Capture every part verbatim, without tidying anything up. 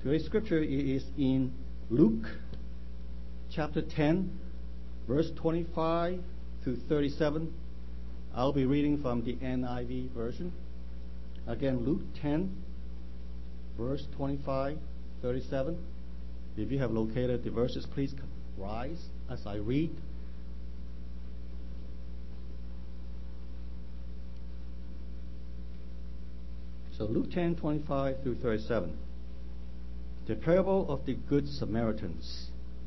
Today's scripture is in Luke chapter ten, verse twenty-five to thirty-seven. I'll be reading from the N I V version. Again, Luke ten, verse twenty-five, thirty-seven. If you have located the verses, please rise as I read. So Luke ten, twenty-five through thirty-seven. The parable of the Good Samaritans.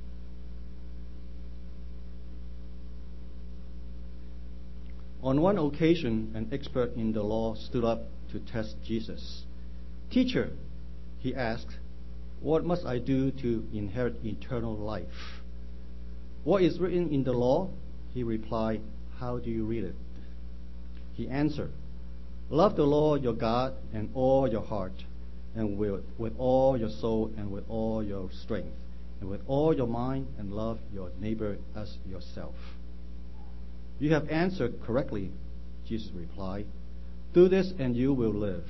On one occasion, an expert in the law stood up to test Jesus. "Teacher," he asked, "what must I do to inherit eternal life?" "What is written in the law?" He replied. "How do you read it?" He answered, "Love the Lord your God and all your heart, and with, with all your soul, and with all your strength, and with all your mind, and love your neighbor as yourself." "You have answered correctly," Jesus replied. "Do this and you will live."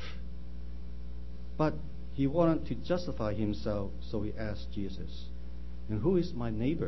But he wanted to justify himself, so he asked Jesus, "And who is my neighbor?"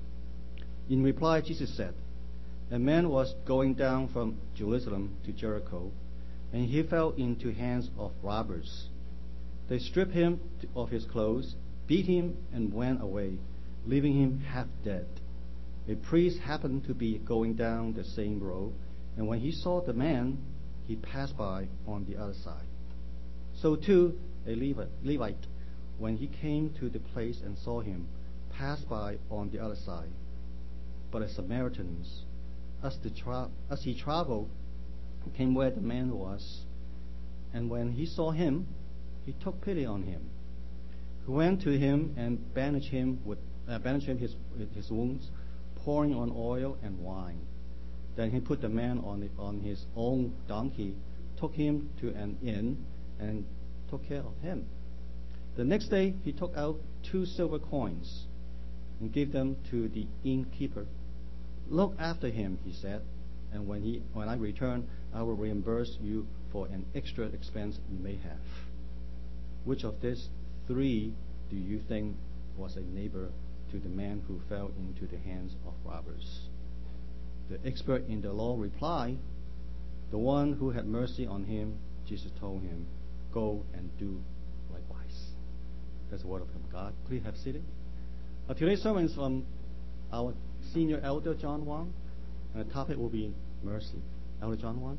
In reply, Jesus said, "A man was going down from Jerusalem to Jericho, and he fell into hands of robbers. They stripped him of his clothes, beat him, and went away, leaving him half dead. A priest happened to be going down the same road, and when he saw the man, he passed by on the other side. So too, a Levite, when he came to the place and saw him, passed by on the other side. But a Samaritan, as, the tra- as he traveled, came where the man was, and when he saw him, he took pity on him. He went to him and bandaged him with uh, bandaged him his his wounds, pouring on oil and wine. Then he put the man on the, on his own donkey, took him to an inn, and took care of him. The next day he took out two silver coins and gave them to the innkeeper. 'Look after him,' he said, 'and when he when I return, I will reimburse you for an extra expense you may have.' Which of these three do you think was a neighbor to the man who fell into the hands of robbers?" The expert in the law replied, "The one who had mercy on him." Jesus told him, "Go and do likewise." That's the word of God. Please have seated. Uh, today's sermon is from our senior elder, John Wang, and the topic will be mercy. Elder John Wang.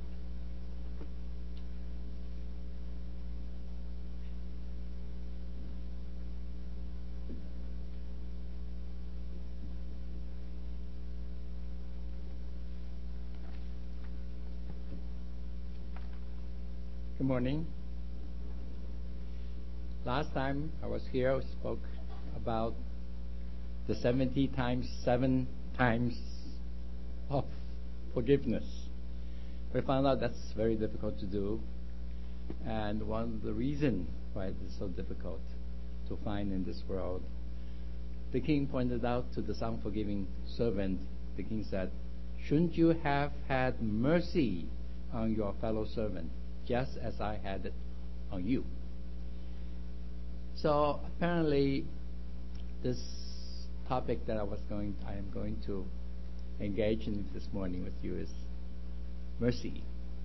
Good morning. Last time I was here, I spoke about the seventy times seven times of forgiveness. We found out that's very difficult to do, and one of the reasons why it is so difficult to find in this world. The king pointed out to this unforgiving servant. The king said, "Shouldn't you have had mercy on your fellow servant, just as I had it on you?" So apparently, this topic that I was going, I am going to engage in this morning with you is mercy.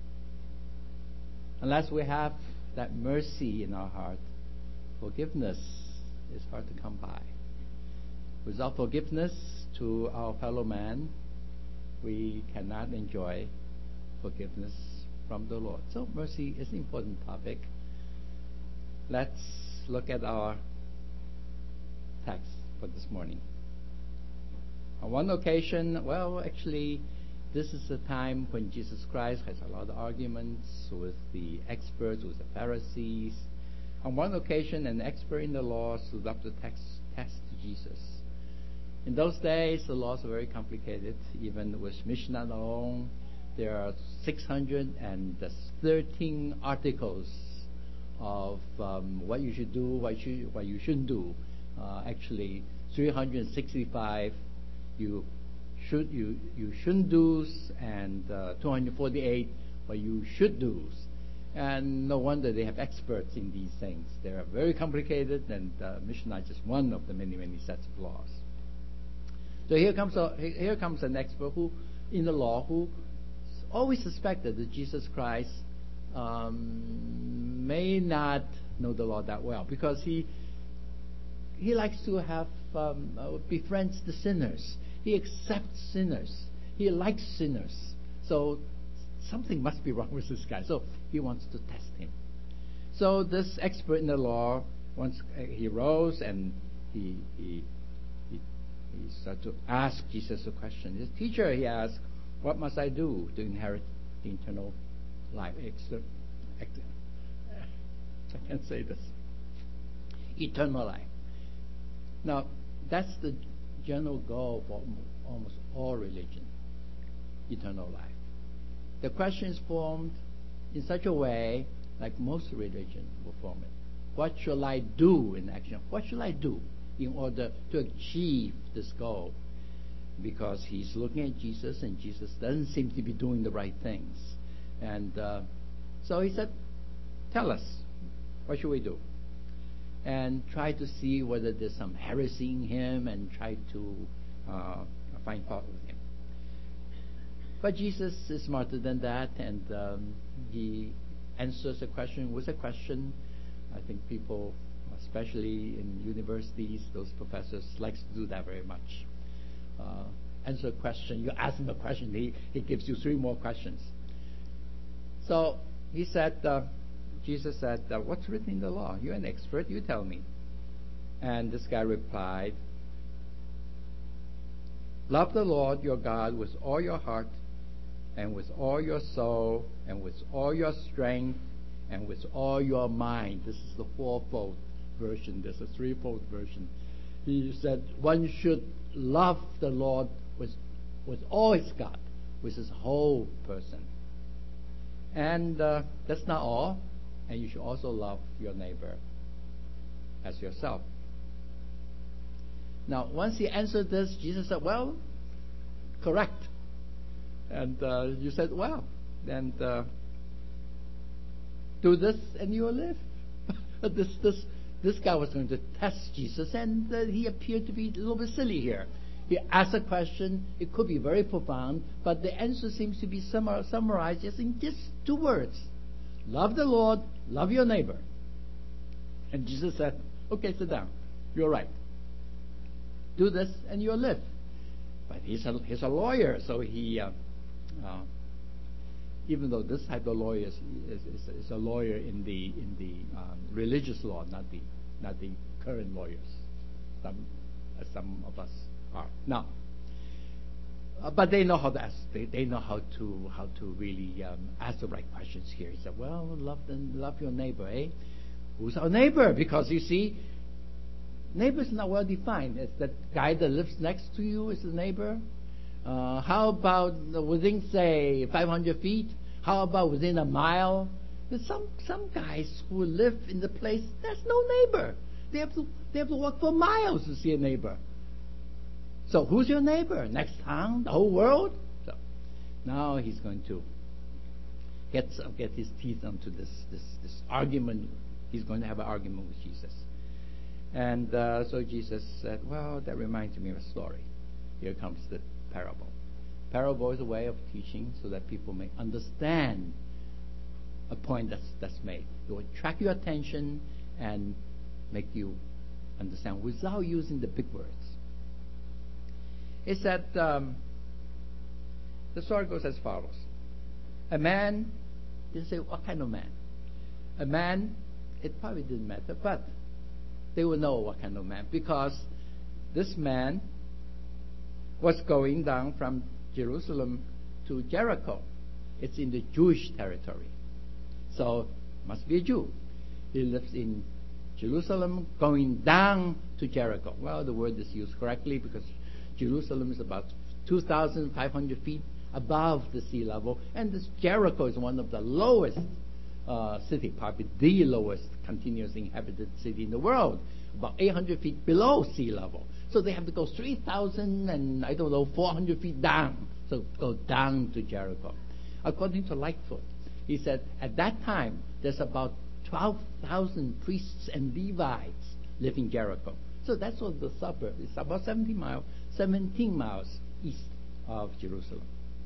Unless we have that mercy in our heart, forgiveness is hard to come by. Without forgiveness to our fellow man, we cannot enjoy forgiveness from the Lord. So mercy is an important topic. Let's look at our text for this morning. On one occasion, well, actually, this is a time when Jesus Christ has a lot of arguments with the experts, with the Pharisees. On one occasion, an expert in the law stood up to text, test Jesus. In those days, the laws were very complicated. Even with Mishnah alone, there are six hundred thirteen articles of um, what you should do, what you what you shouldn't do. Uh, actually, three hundred sixty-five you should you you shouldn't do, and uh, two hundred forty-eight what you should do. And no wonder they have experts in these things. They are very complicated, and uh, Mishnah is just one of the many, many sets of laws. So here comes a, here comes an expert who, in the law, who always suspected that Jesus Christ um, may not know the law that well, because he he likes to have um, uh, befriends the sinners. He accepts sinners. He likes sinners. So something must be wrong with this guy. So he wants to test him. So this expert in the law, once uh, he rose and he he he, he started to ask Jesus a question. His teacher, he asked, "What must I do to inherit the eternal life?" Exter- ex- I can't say this. Eternal life. Now, that's the general goal for almost all religion. Eternal life. The question is formed in such a way, like most religion will form it. What shall I do in action? What shall I do in order to achieve this goal? Because he's looking at Jesus, and Jesus doesn't seem to be doing the right things. And uh, so he said, "Tell us, what should we do?" And try to see whether there's some heresy in him, and try to uh, find fault with him. But Jesus is smarter than that, and um, he answers a question with a question. I think people, especially in universities, those professors likes to do that very much. Uh, answer a question, you ask him a question, he, he gives you three more questions. So he said, uh, Jesus said, uh, "What's written in the law? You're an expert, you tell me." And this guy replied, "Love the Lord your God with all your heart, and with all your soul, and with all your strength, and with all your mind." This is the fourfold version. There's a threefold version. He said one should love the Lord with, with all his got, with his whole person. And uh, that's not all. And you should also love your neighbor as yourself. Now, once he answered this, Jesus said, "Well, correct." And uh, you said, "Well, then uh, do this and you will live." this this this guy was going to test Jesus, and uh, he appeared to be a little bit silly here. He asked a question; it could be very profound, but the answer seems to be summar- summarized just in just two words: love the Lord, love your neighbor. And Jesus said, "Okay, sit down. You're right. Do this and you'll live." But he's a he's a lawyer, so he. Uh, Uh, even though this type of lawyer is, is, is, is a lawyer in the in the um, religious law, not the not the current lawyers, some as some of us are now. Uh, but they know how to ask. They, they know how to how to really um, ask the right questions here. He said, "Well, love them, love your neighbor, eh? Who's our neighbor? Because you see, neighbor is not well defined. It's that guy that lives next to you is the neighbor. Uh, how about within, say, five hundred feet? How about within a mile? There's some some guys who live in the place there's no neighbor. They have to they have to walk for miles to see a neighbor. So who's your neighbor? Next town? The whole world?" So now he's going to get get his teeth onto this this this argument. He's going to have an argument with Jesus. And uh, so Jesus said, "Well, that reminds me of a story. Here comes the parable. Parable is a way of teaching so that people may understand a point that's that's made. It will attract your attention and make you understand without using the big words." It said, um, the story goes as follows. A man, didn't say what kind of man. A man, it probably didn't matter, but they will know what kind of man, because this man was going down from Jerusalem to Jericho. It's in the Jewish territory. So, must be a Jew. He lives in Jerusalem, going down to Jericho. Well, the word is used correctly because Jerusalem is about two thousand five hundred feet above the sea level, and this Jericho is one of the lowest uh, city, probably the lowest continuous inhabited city in the world, about eight hundred feet below sea level. So they have to go three thousand and, I don't know, four hundred feet down. So go down to Jericho. According to Lightfoot, He said, at that time, there's about twelve thousand priests and Levites live in Jericho. So that's what the suburb is, about seventeen miles, seventeen miles east of Jerusalem.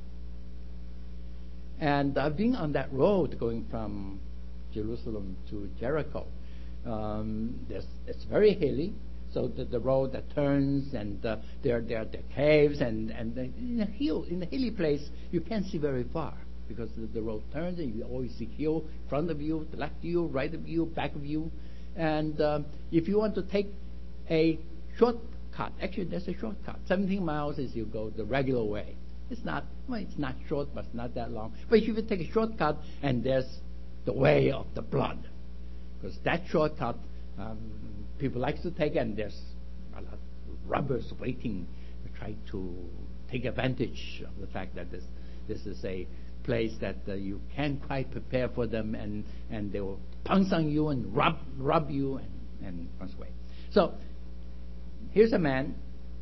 And I've been on that road going from Jerusalem to Jericho. Um, there's, it's very hilly, so the, the road that turns, and uh, there, there are the caves, and, and the, in a hill, in a hilly place, you can't see very far because the, the road turns, and you always see hill in front of you, the left of you, right of you, back of you. And um, if you want to take a shortcut, actually there's a shortcut. seventeen miles is you go the regular way. It's not, well, it's not short, but it's not that long. But if you take a shortcut, and there's the way of the blood, because that shortcut um, people like to take, and there's a lot of robbers waiting to try to take advantage of the fact that this this is a place that uh, you can't quite prepare for them, and, and they will pounce on you and rob rob you and, and runs away. So here's a man,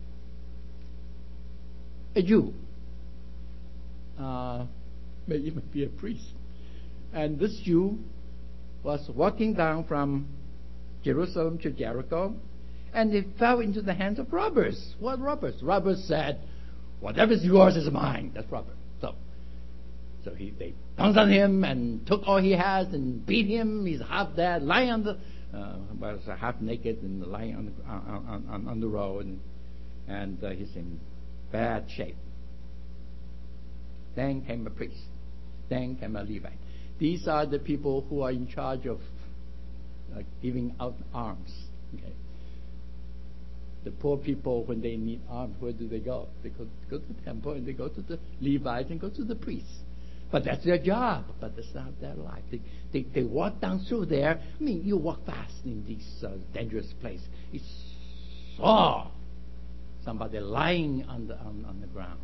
a Jew, uh, may even be a priest, and this Jew was walking down from Jerusalem to Jericho, and he fell into the hands of robbers. What robbers? Robbers said, "Whatever's yours is mine." That's robber. So, so he they pounced on him and took all he has and beat him. He's half dead, lying on the, uh, was half naked and lying on the on, on, on the road, and, and uh, he's in bad shape. Then came a priest. Then came a Levite. These are the people who are in charge of uh, giving out alms. Okay. The poor people, when they need alms, where do they go? They go, go to the temple, and they go to the Levites and go to the priests. But that's their job. But that's not their life. They, they, they walk down through there. I mean, you walk fast in this uh, dangerous place. You saw somebody lying on the on, on the ground.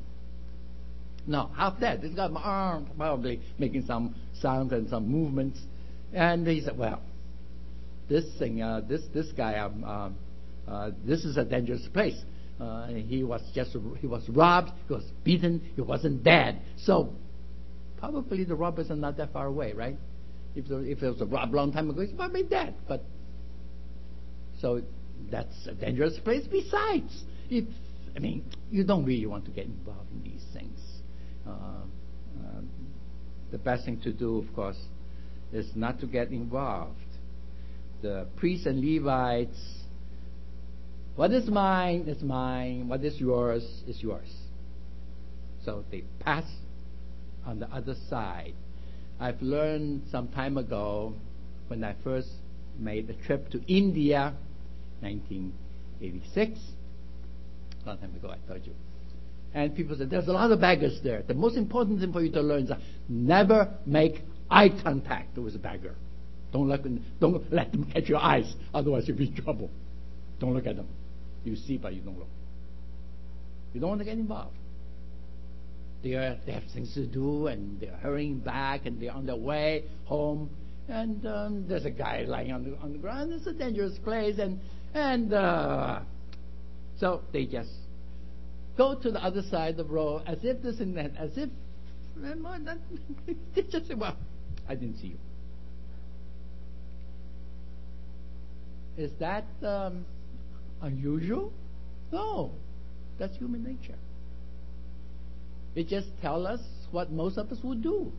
No, half dead. He's got my arm, probably making some sounds and some movements. And he said, "Well, this thing, uh, this this guy, um, um, uh, this is a dangerous place. Uh, he was just he was robbed. He was beaten. He wasn't dead. So probably the robbers are not that far away, right? If there, if it was a rob long time ago, he's probably dead. But so that's a dangerous place. Besides, if I mean, you don't really want to get involved in these things." Uh, uh, the best thing to do, of course, is not to get involved. The priests and Levites, what is mine is mine, what is yours is yours. So they pass on the other side. I've learned some time ago, when I first made a trip to India, nineteen eighty-six, a long time ago, I told you. And people said, there's a lot of beggars there. The most important thing for you to learn is that never make eye contact with a beggar. Don't let them, don't let them catch your eyes, otherwise you'll be in trouble. Don't look at them. You see, but you don't look. You don't want to get involved. They, are, they have things to do, and they're hurrying back, and they're on their way home. And um, there's a guy lying on the, on the ground. It's a dangerous place, and and uh, so they just go to the other side of the road, as if this and that, as if they just say, "Well, I didn't see you." Is that um, unusual? No, that's human nature. It just tells us what most of us would do.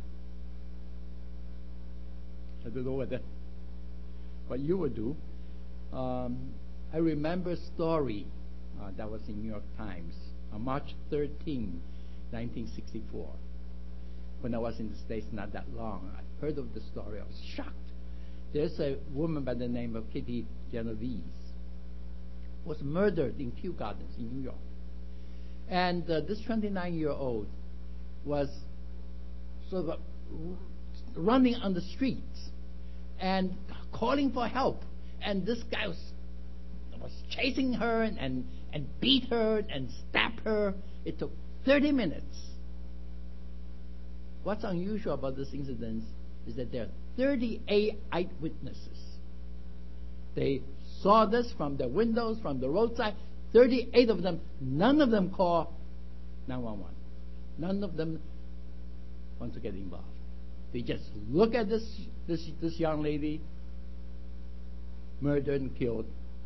I don't know what that, what you would do. Um, I remember a story uh, that was in New York Times on March thirteenth, nineteen sixty-four. When I was in the States not that long, I heard of the story. I was shocked. There's a woman by the name of Kitty Genovese was murdered in Kew Gardens in New York. And uh, this twenty-nine-year-old was sort of running on the streets and calling for help. And this guy was, was chasing her and, and, and beat her and stabbed her. It took thirty minutes. What's unusual about this incident is that there are thirty-eight eyewitnesses. They saw this from their windows, from the roadside. thirty-eight of them, none of them call nine one one. None of them want to get involved. They just look at this this this young lady, murdered and killed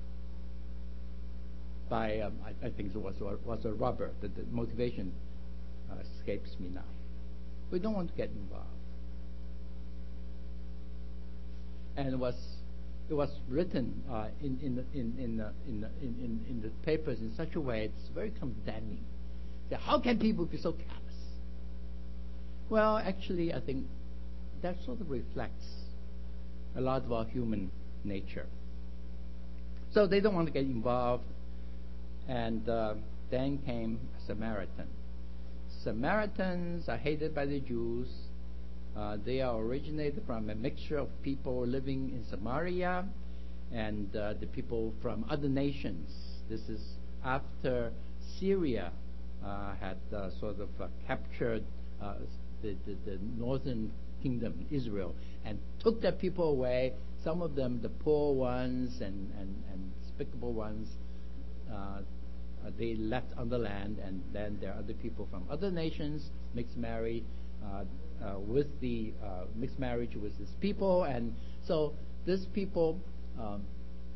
by um, I, I think it was was a robber. The, the motivation uh, escapes me now. We don't want to get involved. And it was it was written uh, in in the, in in, the, in, the, in in in the papers in such a way it's very condemning. So how can people be so callous? Well, actually, I think that sort of reflects a lot of our human nature. So they don't want to get involved, and uh, then came a Samaritan. Samaritans are hated by the Jews. Uh, they are originated from a mixture of people living in Samaria and uh, the people from other nations. This is after Syria uh, had uh, sort of uh, captured uh, the, the, the northern kingdom, Israel, and took their people away. Some of them, the poor ones and, and, and despicable ones, uh, uh, they left on the land, and then there are other people from other nations, mixed marry uh, uh, with the uh, mixed marriage with these people, and so these people um,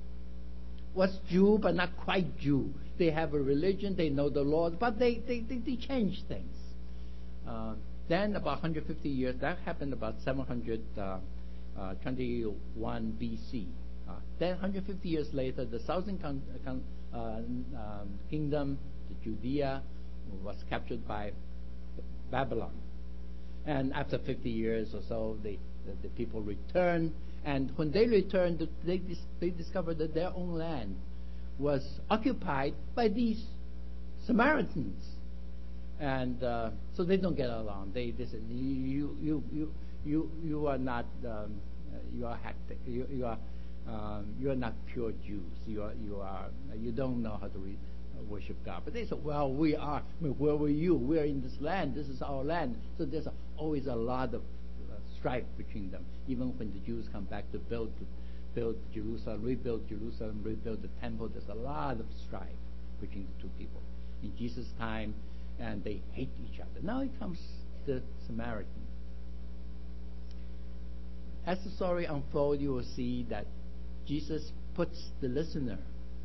was Jew but not quite Jew. They have a religion, they know the Lord, but they they, they, they change things. Uh, then about one hundred fifty years, that happened about seven hundred twenty-one B C. Uh, then one hundred fifty years later, the southern con- con- uh, um, kingdom, the Judea, was captured by Babylon. And after fifty years or so, they, the, the people returned. And when they returned, they, dis- they discovered that their own land was occupied by these Samaritans. And uh, so they don't get along. They, they said, you, you, you, you, you are not, um, you are hectic. You, you are, um, you are not pure Jews. You are, you are, you don't know how to re- worship God. But they said, well, we are. I mean, where were you? We are in this land. This is our land. So there's a, always a lot of uh, strife between them. Even when the Jews come back to build, to build Jerusalem, rebuild Jerusalem, rebuild the temple, there's a lot of strife between the two people. In Jesus' time, and they hate each other. Now it comes the Samaritan. As the story unfolds, you will see that Jesus puts the listener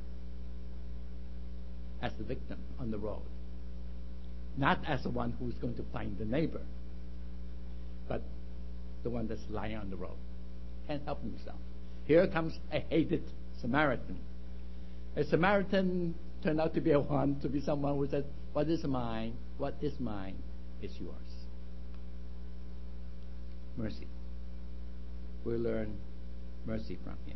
as the victim on the road, not as the one who's going to find the neighbor, but the one that's lying on the road, can't help himself. Here comes a hated Samaritan. A Samaritan turned out to be a one, to be someone who said, what is mine, what is mine is yours. Mercy. We learn mercy from him.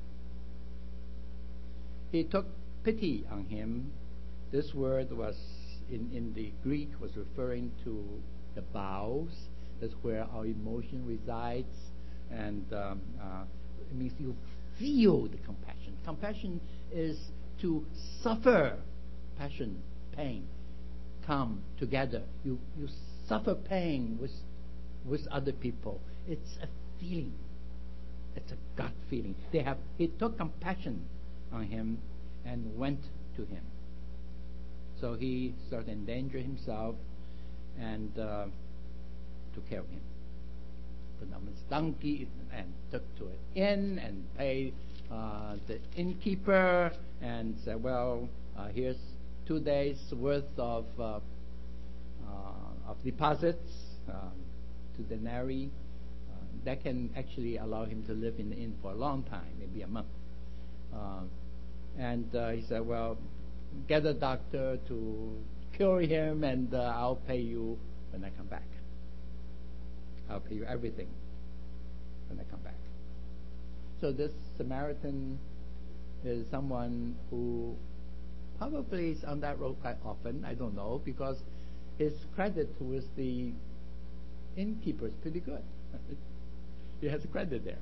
He took pity on him. This word was, in, in the Greek, was referring to the bowels. That's where our emotion resides. And um, uh, it means you feel the compassion. Compassion is to suffer. Passion, pain, come together. You you suffer pain with with other people. It's a feeling. It's a gut feeling. They have. He took compassion on him and went to him. So he started to endanger himself and uh, took care of him. Put on his donkey and took to an inn and paid uh, the innkeeper and said, well, uh, here's two days worth of uh, uh, of deposits, um, two denarii. Uh, that can actually allow him to live in the inn for a long time, maybe a month. Uh, and uh, he said, well, get a doctor to cure him, and uh, I'll pay you when I come back. I'll pay you everything when I come back. So this Samaritan is someone who probably is on that road quite often. I don't know, because his credit with the innkeeper is pretty good. He has a credit there.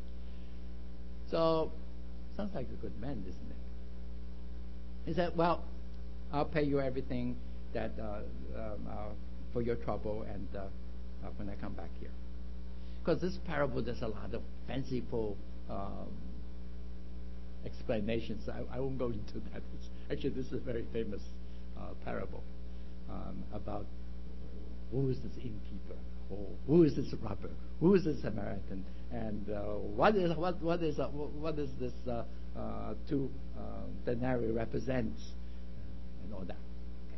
So sounds like a good man, isn't it? He said, well, I'll pay you everything that uh, um, uh, for your trouble and uh, uh, when I come back here. Because this parable, there's a lot of fanciful um, explanations. I, I won't go into that. It's, actually, this is a very famous uh, parable um, about who is this innkeeper? oh, who is this robber? Who is this Samaritan? And uh, what is what what is uh, what is this uh, uh, two uh, denarii represents, and all that. Okay.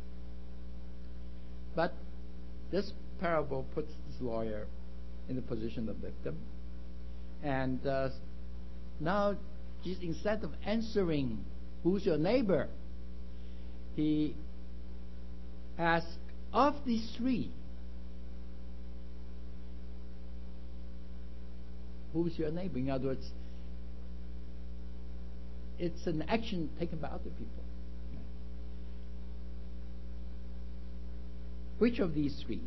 But this parable puts this lawyer in the position of victim, and uh, now Jesus, instead of answering, "Who's your neighbor?" he asks, "Of these three, who's your neighbor?" In other words, it's an action taken by other people. Which of these three?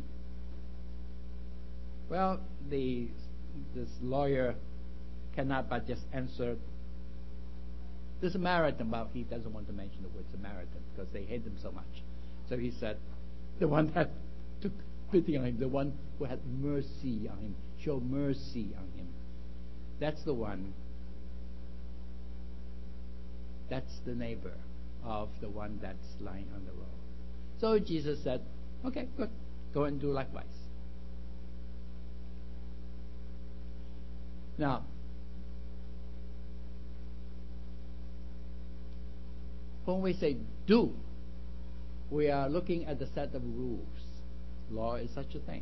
Well, the this lawyer cannot but just answer the Samaritan, but he doesn't want to mention the word Samaritan because they hate him so much. So he said, the one that took pity on him, the one who had mercy on him, showed mercy on him. That's the one. That's the neighbor of the one that's lying on the road. So Jesus said, okay, good. Go and do likewise. Now, when we say do, we are looking at the set of rules. Law is such a thing.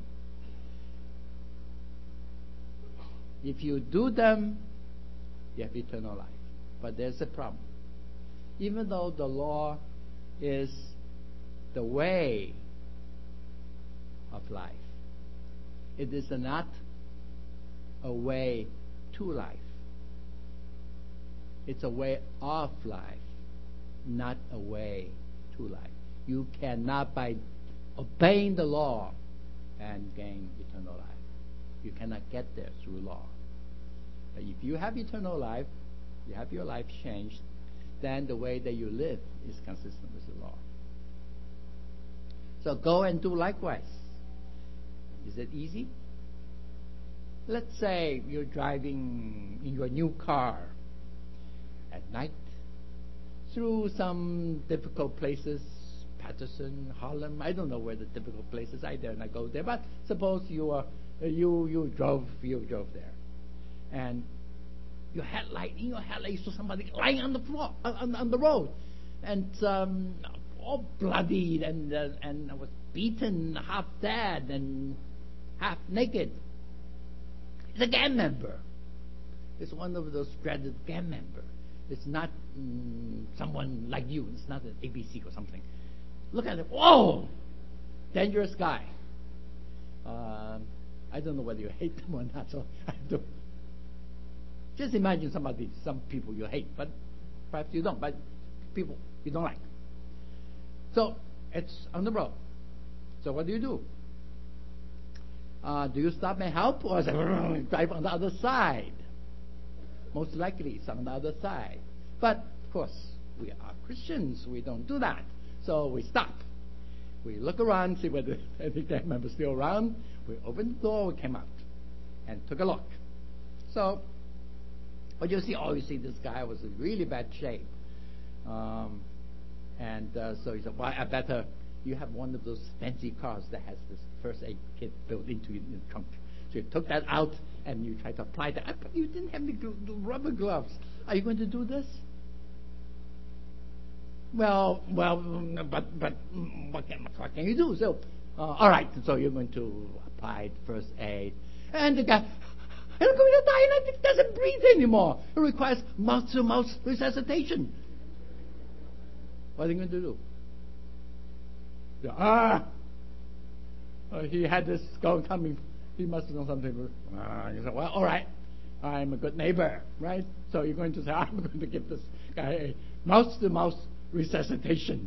If you do them, you have eternal life. But there's a problem. Even though the law is the way of life, it is not a way to life. It's a way of life, not a way to life. You cannot, by obeying the law, and gain eternal life. You cannot get there through law. But if you have eternal life, you have your life changed, then the way that you live is consistent with the law. So go and do likewise. Is it easy? Let's say you're driving in your new car at night through some difficult places, Patterson, Harlem. I don't know where the difficult places. I dare not go there. But suppose you are you you drove you drove there, and your headlight in your headlight you saw somebody lying on the floor on, on the road, and um, all bloodied and uh, and was beaten, half dead and half naked. It's a gang member. It's one of those dreaded gang members. It's not mm, someone like you. It's not an A B C or something. Look at it. Whoa! Dangerous guy. Um, I don't know whether you hate them or not. So I have to just imagine somebody, some people you hate, but perhaps you don't. But people you don't like. So it's on the road. So what do you do? Uh, do you stop and help, or drive on the other side? Most likely it's on the other side. But, of course, we are Christians. We don't do that. So we stop. We look around, see whether any gang member is still around. We opened the door, we came out, and took a look. So, what you see? Oh, you see this guy was in really bad shape. Um, and uh, so he said, well, I better... You have one of those fancy cars that has this first aid kit built into it in the trunk. So you took that out and you tried to apply that. But you didn't have the, gl- the rubber gloves. Are you going to do this? Well, well, but but what can, what can you do? So, uh, all right. So you're going to apply first aid, and the guy, I'm going to die, and it doesn't breathe anymore. It requires mouth-to-mouth resuscitation. What are you going to do? Ah, uh, he had this skull coming. He must know something. Ah, you said, well, all right, I'm a good neighbor, right? So you're going to say, I'm going to give this guy a mouth-to-mouth resuscitation.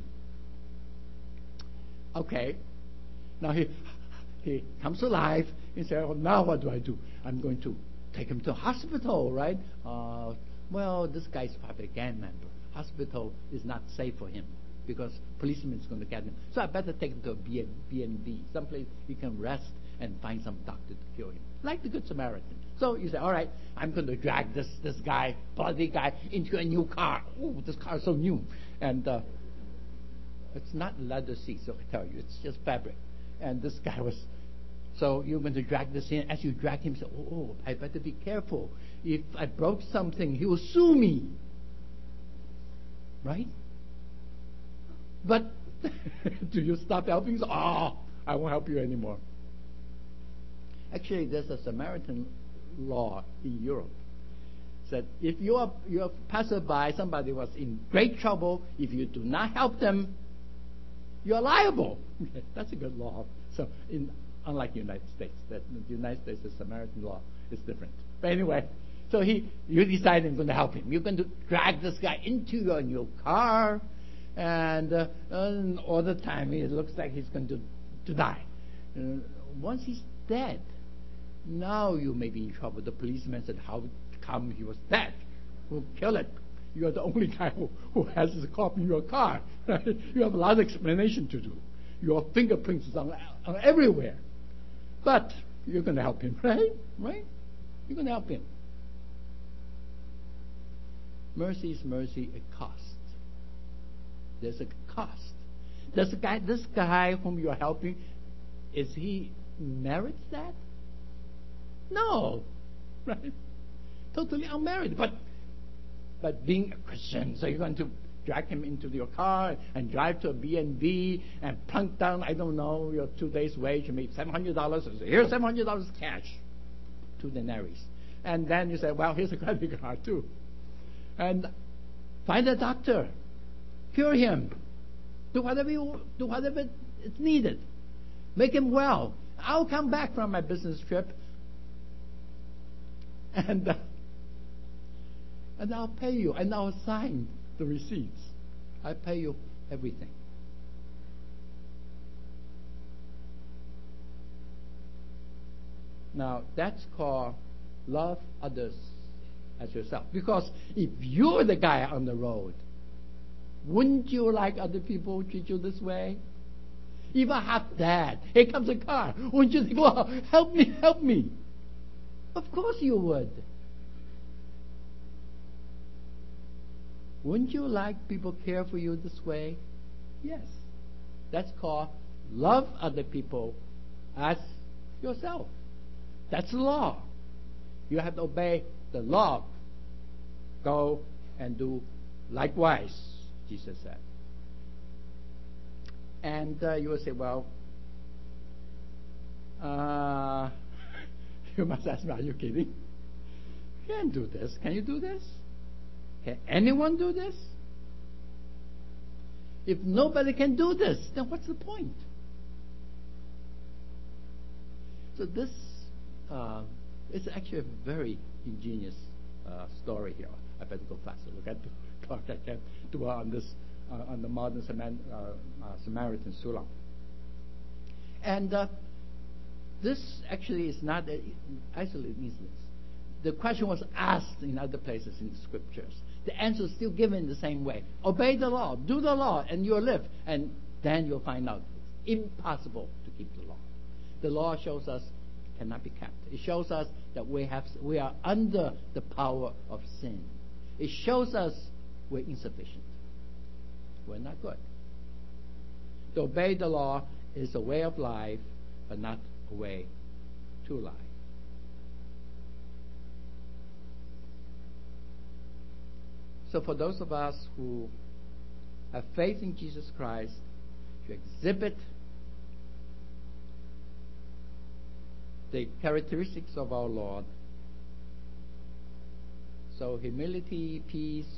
Okay. Now he he comes to life. He says, well, now what do I do? I'm going to take him to hospital, right? Uh, well, this guy's probably a gang member. Hospital is not safe for him, because policeman is going to get him. So I better take him to a B and B, someplace he can rest and find some doctor to cure him, like the Good Samaritan. So you say, all right, I'm going to drag this this guy, bloody guy, into a new car. Oh, this car is so new. And uh, it's not leather seats, so I tell you, it's just fabric. And this guy was So you're going to drag this in. As you drag him, say, oh, oh, I better be careful. If I broke something, he will sue me. Right? But do you stop helping? Oh, I won't help you anymore. Actually, there's a Samaritan law in Europe. Said if you are you are passerby, somebody was in great trouble, if you do not help them, you are liable. That's a good law. So, in, unlike the United States, that the United States, the Samaritan law is different. But anyway, so he, you decide you're going to help him. You're going to drag this guy into your new car, and, uh, and all the time it looks like he's going to, to die. Uh, once he's dead, now you may be in trouble. The policeman said, how come he was dead? Who killed it? You are the only guy who, who has his copy in your car. Right? You have a lot of explanation to do. Your fingerprints is on, on everywhere. But you're going to help him, right? Right? You're going to help him. Mercy is mercy at cost. There's a cost. Does the guy, this guy whom you are helping, is he merits that? No, right? Totally unmerited. But but being a Christian, so you're going to drag him into your car and drive to a B and B and plunk down, I don't know, your two days' wage. You made seven hundred dollars. So here's seven hundred dollars cash, two denaries. And then you say, well, here's a credit card too. And find a doctor, cure him, do whatever you do whatever is needed, make him well. I'll come back from my business trip, and uh, and I'll pay you, and I'll sign the receipts. I pay you everything. Now that's called love others as yourself. Because if you're the guy on the road, wouldn't you like other people treat you this way? If I have that, here comes a car, wouldn't you think, oh, help me, help me? Of course you would. Wouldn't you like people care for you this way? Yes. That's called love other people as yourself. That's the law. You have to obey the law. Go and do likewise, Jesus said. And uh, you will say, well, uh, you must ask me, are you kidding? You can't do this. Can you do this? Can anyone do this? If nobody can do this, then what's the point? So this uh, is actually a very ingenious uh, story here. I better go faster. Look at the clock. I can't dwell on this uh, on the modern Saman, uh, uh, Samaritan Sulam. And uh, this actually is not an isolated instance. The question was asked in other places in the scriptures. The answer is still given in the same way. Obey the law, do the law, and you'll live. And then you'll find out it's impossible to keep the law. The law shows us it cannot be kept. It shows us that we have we are under the power of sin. It shows us we're insufficient. We're not good. To obey the law is a way of life, but not a way to life. So for those of us who have faith in Jesus Christ, to exhibit the characteristics of our Lord, so humility, peace,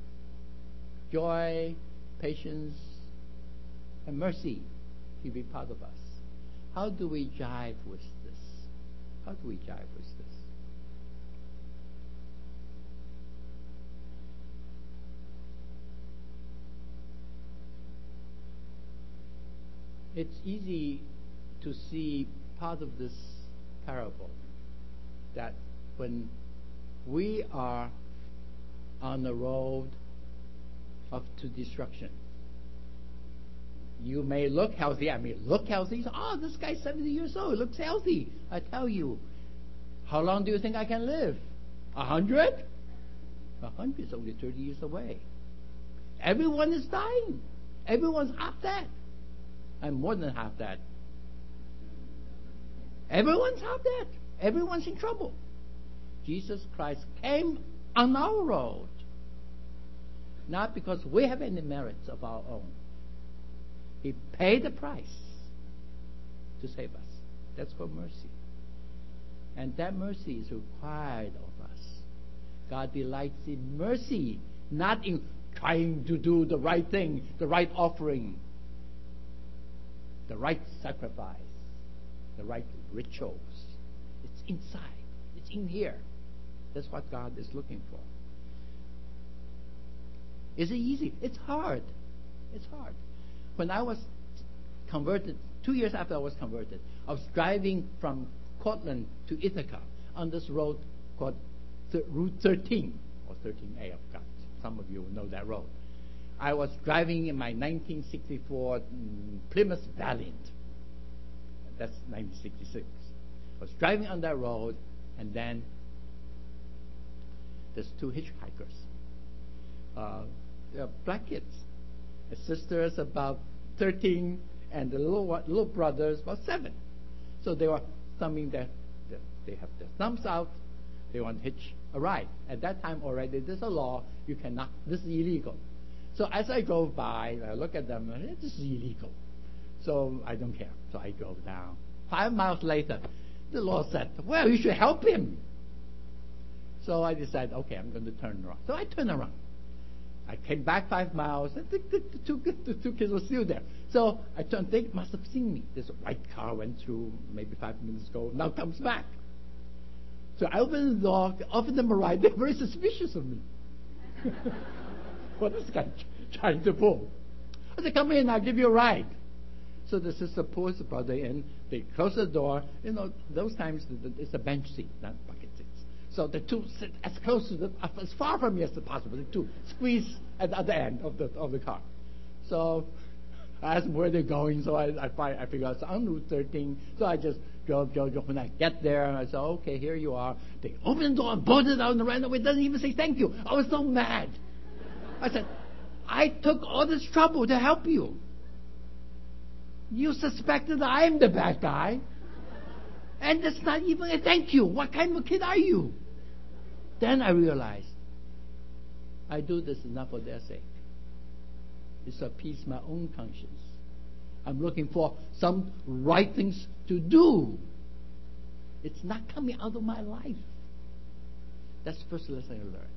joy, patience, and mercy will be part of us. How do we jive with this? How do we jive with this? It's easy to see part of this parable that when we are on the road of to destruction, you may look healthy. I mean, look healthy. Oh, this guy's seventy years old. Looks healthy. I tell you, how long do you think I can live? A hundred? A hundred is only thirty years away. Everyone is dying. Everyone's half that. I'm more than half that. Everyone's out there. Everyone's in trouble. Jesus Christ came on our road. Not because we have any merits of our own. He paid the price to save us. That's called mercy. And that mercy is required of us. God delights in mercy, not in trying to do the right thing, the right offering, the right sacrifice, the right rituals. It's inside. It's in here. That's what God is looking for. Is it easy? It's hard. It's hard. When I was converted, two years after I was converted, I was driving from Cortland to Ithaca on this road called th- Route thirteen, or thirteen A, I've got. Some of you will know that road. I was driving in my nineteen sixty-four mm, Plymouth Valiant. That's nineteen sixty-six. I was driving on that road, and then there's two hitchhikers. Uh, they're black kids. The sister is about thirteen, and the little little brother is about seven. So they were thumbing their, their, they have their thumbs out. They want to hitch a ride. At that time already, there's a law. You cannot. This is illegal. So as I drove by, I look at them, and this is illegal. So I don't care. So I drove down. Five miles later, the law said, well, you should help him. So I decided, okay, I'm going to turn around. So I turned around. I came back five miles, and the, the, the, two, the two kids were still there. So I turned, they must have seen me. There's a white car went through maybe five minutes ago, now comes back. So I opened the door, offered them a ride. They're very suspicious of me. What is this guy trying to pull? I said, come in, I'll give you a ride. So the sister pulls the brother in. They close the door. You know, those times it's a bench seat, not bucket seats. So the two sit as close to the, as far from me as possible. The two squeeze at the other end of the of the car. So I asked them where they're going. So I I, find, I figured it's on Route thirteen. So I just drove, drove, drove. When I get there, I said, okay, here you are. They opened the door and bolted out and ran away. Doesn't even say thank you. I was so mad. I said, I took all this trouble to help you. You suspected I'm the bad guy. And that's not even a thank you. What kind of a kid are you? Then I realized I do this not for their sake. It's to appease my own conscience. I'm looking for some right things to do. It's not coming out of my life. That's the first lesson I learned.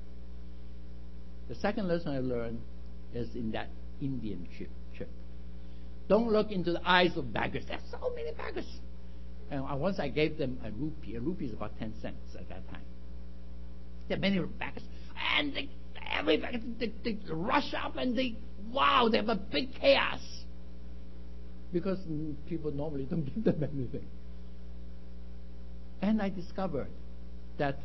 The second lesson I learned is in that Indian trip. trip. Don't look into the eyes of beggars. There's so many beggars. And once I gave them a rupee. A rupee is about ten cents at that time. There are many beggars. And they, every beggar, they, they rush up and they, wow, they have a big chaos. Because people normally don't give them anything. And I discovered that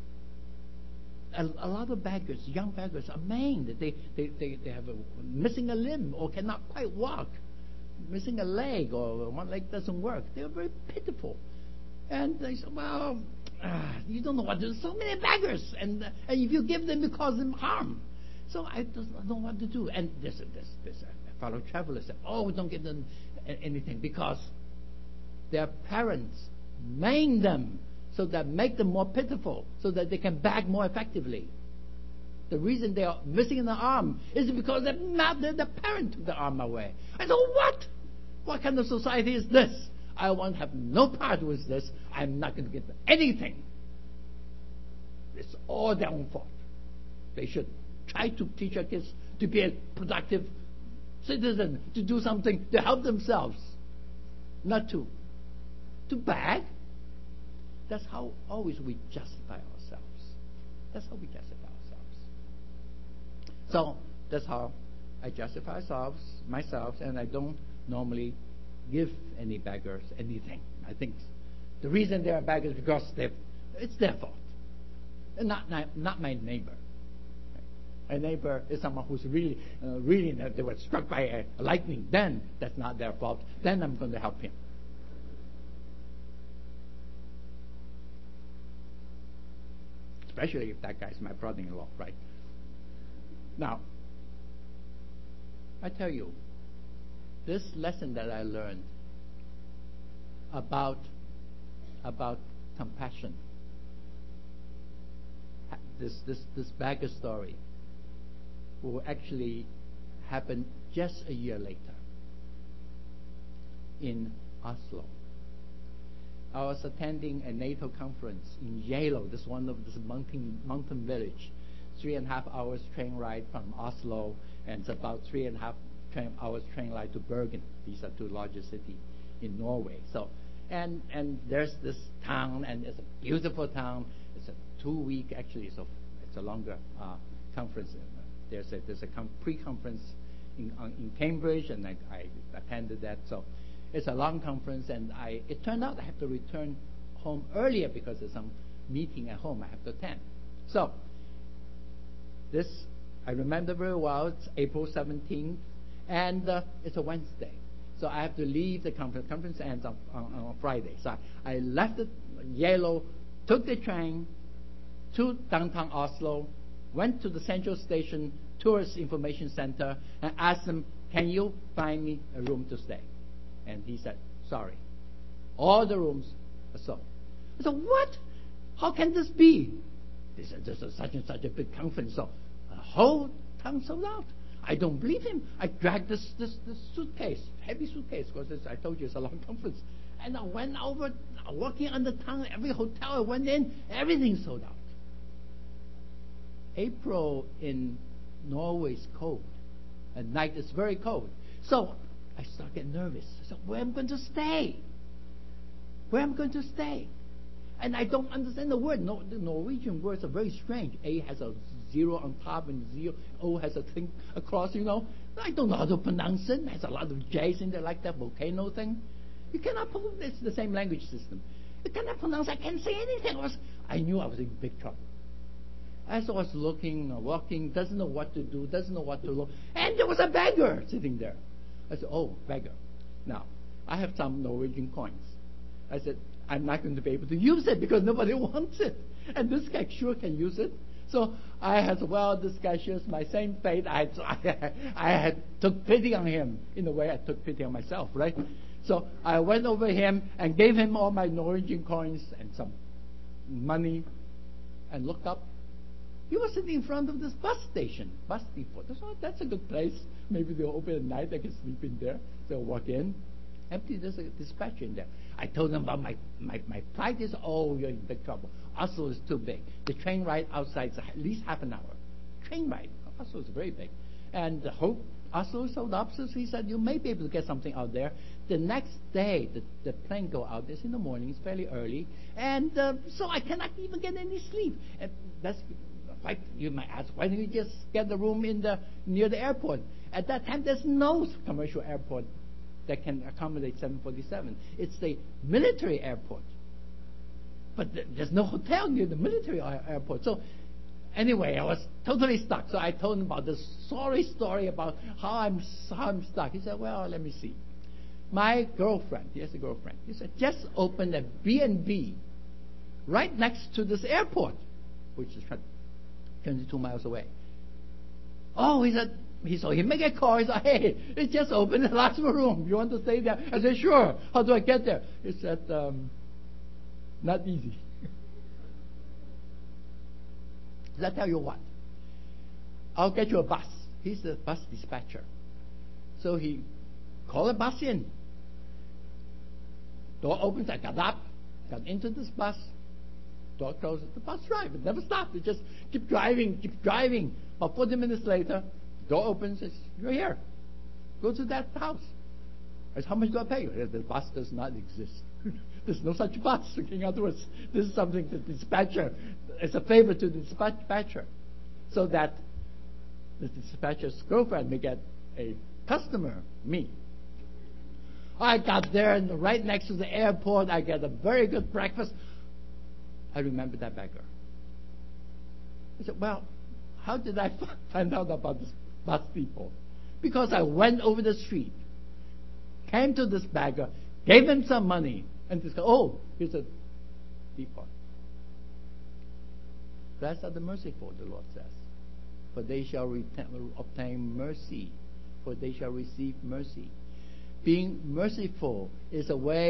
a, a lot of beggars, young beggars, are maimed. They, they, they, they have a, missing a limb or cannot quite walk. Missing a leg or one leg doesn't work. They are very pitiful. And they say, well, uh, you don't know what to do. So many beggars. And, uh, and if you give them, you cause them harm. So I don't know what to do. And this, this, this a fellow traveler said, oh, don't give them anything because their parents maim them so that make them more pitiful so that they can beg more effectively. The reason they are missing an arm is because the, the, the parent took the arm away. I said, what? What kind of society is this? I want to have no part with this. I'm not going to give them anything. It's all their own fault. They should try to teach our kids to be a productive citizen, to do something to help themselves, not to to beg. That's how always we justify ourselves. That's how we justify ourselves. So that's how I justify ourselves, myself, and I don't normally give any beggars anything. I think the reason they are beggars is because it's their fault, and not not, not my neighbor. A neighbor is someone who's really, uh, really, they were struck by a lightning. Then that's not their fault. Then I'm going to help him. Especially if that guy's my brother-in-law, right? Now, I tell you, this lesson that I learned about about compassion. This this this beggar story will actually happen just a year later in Oslo. I was attending a NATO conference in Geilo, this one of this mountain mountain village, three and a half hours train ride from Oslo, and it's about three and a half train, hours train ride to Bergen. These are two largest cities in Norway. So, and and there's this town, and it's a beautiful town. It's a two week actually, so it's a longer uh, conference. There's a there's a com- pre-conference in uh, in Cambridge, and I, I attended that. So. It's a long conference, and I, it turned out I have to return home earlier because there's some meeting at home I have to attend. So, this, I remember very well, it's April seventeenth, and uh, it's a Wednesday. So I have to leave the conference. The conference ends on, on, on Friday. So I left the Geilo, took the train to downtown Oslo, went to the Central Station Tourist Information Center, and asked them, can you find me a room to stay? And he said, sorry, all the rooms are sold. I said, what? How can this be? This is, this is such and such a big conference, so the whole town sold out. I don't believe him. I dragged this this, this suitcase, heavy suitcase, because I told you it's a long conference. And I went over, walking on the town, every hotel I went in, everything sold out. April in Norway is cold. At night it's very cold. So I start getting nervous. I said, where am I going to stay? Where am I going to stay? And I don't understand the word. No, the Norwegian words are very strange. A has a zero on top and zero. O has a thing across, you know. I don't know how to pronounce it. It has a lot of J's in there, like that volcano thing. You cannot pronounce. It's the same language system. You cannot pronounce. I can't say anything. I was. I knew I was in big trouble. As I was looking, walking, doesn't know what to do, doesn't know what to look, and there was a beggar sitting there. I said, oh, beggar. Now, I have some Norwegian coins. I said, I'm not going to be able to use it because nobody wants it. And this guy sure can use it. So I had, well, this guy shares my same fate. I had, I, I had took pity on him. In a way, I took pity on myself, right? So I went over him and gave him all my Norwegian coins and some money and looked up. He was sitting in front of this bus station, bus depot. I thought, that's a good place. Maybe they'll open at night. I can sleep in there. So I walk in. Empty. There's a dispatcher in there. I told them about my, my, my flight is, oh, you're in big trouble. Oslo is too big. The train ride outside is at least half an hour. Train ride. Oslo is very big. And the whole Oslo is sold up. So he said, you may be able to get something out there. The next day, the, the plane go out. It's in the morning. It's fairly early. And uh, so I cannot even get any sleep. And that's... Why, you might ask, why don't you just get the room in the near the airport? At that time, there's no commercial airport that can accommodate seven forty-seven. It's the military airport. But th- there's no hotel near the military a- airport. So anyway, I was totally stuck. So I told him about this sorry story about how I'm, how I'm stuck. He said, well, let me see. My girlfriend, he has a girlfriend, he said, just opened a B and B right next to this airport, which is twenty-two miles away. Oh, he said, he saw him make a call. He said, hey, it just opened the last room. You want to stay there? I said, sure. How do I get there? He said, um, not easy. He said, I tell you what, I'll get you a bus. He's the bus dispatcher. So he called a bus in. Door opens, I got up, got into this bus. Door closes, the bus driver never stopped. It just keep driving, keep driving. About forty minutes later, the door opens, says, you're here. Go to that house. I said, how much do I pay you? The bus does not exist. There's no such bus. In other words, this is something the dispatcher, it's a favor to the dispatcher, so that the dispatcher's girlfriend may get a customer, me. I got there, and right next to the airport, I get a very good breakfast. I remember that beggar. I said, well, how did I find out about this bus people? Because I went over the street, came to this beggar, gave him some money, and this guy, oh, here's a depot. Blessed are the merciful, the Lord says, for they shall retain, obtain mercy, for they shall receive mercy. Being merciful is a way of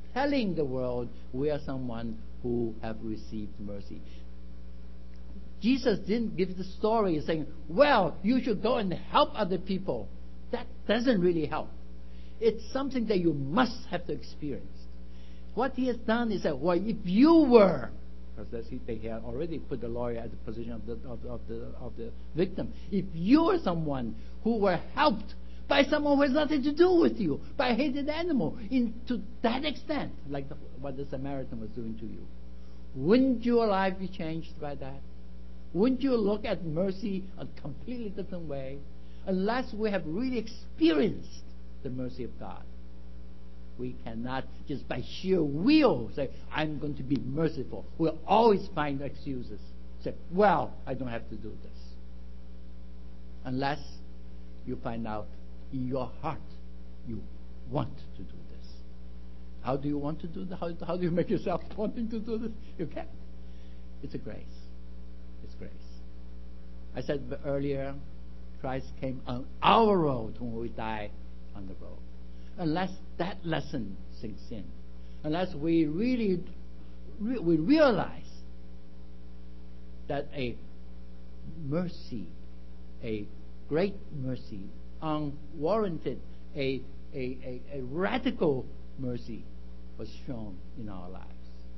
telling the world we are someone who have received mercy. Jesus didn't give the story saying, well, you should go and help other people. That doesn't really help. It's something that you must have to experience. What he has done is that, well, if you were, because that's, they had already put the lawyer at the position of the, of, of the, of the victim. If you were someone who were helped by someone who has nothing to do with you, by a hated animal, in, to that extent, like the, what the Samaritan was doing to you, wouldn't your life be changed by that? Wouldn't you look at mercy a completely different way? Unless we have really experienced the mercy of God, we cannot just by sheer will say, I'm going to be merciful. We'll always find excuses. Say, well, I don't have to do this. Unless you find out in your heart you want to do this. How do you want to do this? How, how do you make yourself wanting to do this? You can't. It's a grace. It's grace. I said earlier, Christ came on our road when we die on the road. Unless that lesson sinks in, unless we really re- we realize that a mercy, a great mercy, unwarranted, a, a, a, a radical mercy was shown in our lives.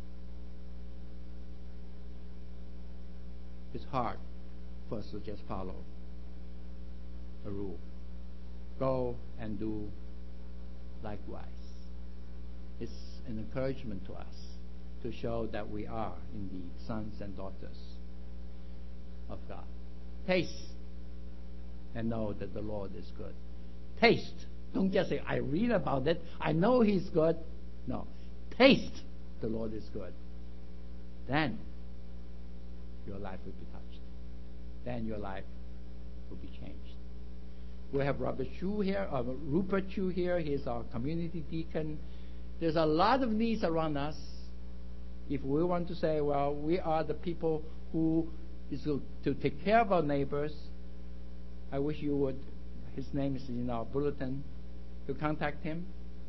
It's hard for us to just follow a rule. Go and do likewise. It's an encouragement to us to show that we are indeed sons and daughters of God. Taste and know that the Lord is good. Taste. Don't just say, I read about it, I know He's good. No. Taste the Lord is good. Then your life will be touched. Then your life will be changed. We have Robert Chu here, uh, Rupert Chu here. He's our community deacon. There's a lot of needs around us. If we want to say, well, we are the people who is to, to take care of our neighbors, I wish you would. His name is in our bulletin. To contact him.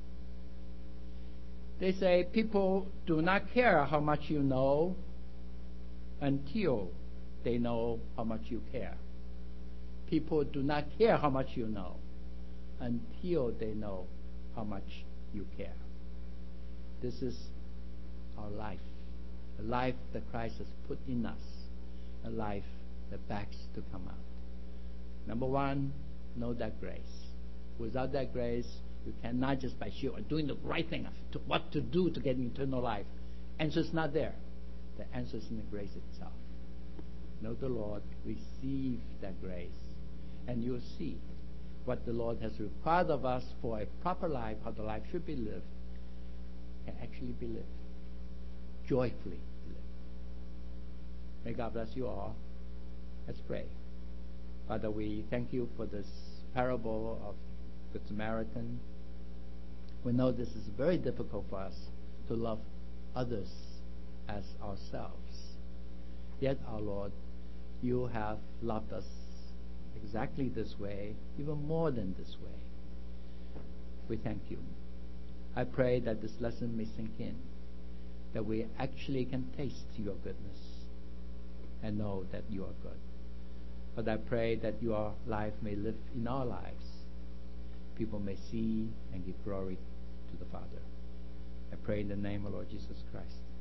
They say people do not care how much you know until they know how much you care. People do not care how much you know until they know how much you care. This is our life, a life that Christ has put in us, a life that begs to come out. Number one, know that grace. Without that grace, you cannot just by sheer doing the right thing, to what to do to get eternal life. Answer is not there. The answer is in the grace itself. Know the Lord, receive that grace, and you'll see what the Lord has required of us for a proper life, how the life should be lived, can actually be lived, joyfully lived. May God bless you all. Let's pray. Father, we thank you for this parable of the Samaritan. We know this is very difficult for us to love others as ourselves. Yet, our Lord, you have loved us exactly this way, even more than this way. We thank you. I pray that this lesson may sink in, that we actually can taste your goodness and know that you are good. But I pray that your life may live in our lives. People may see and give glory to the Father. I pray in the name of Lord Jesus Christ.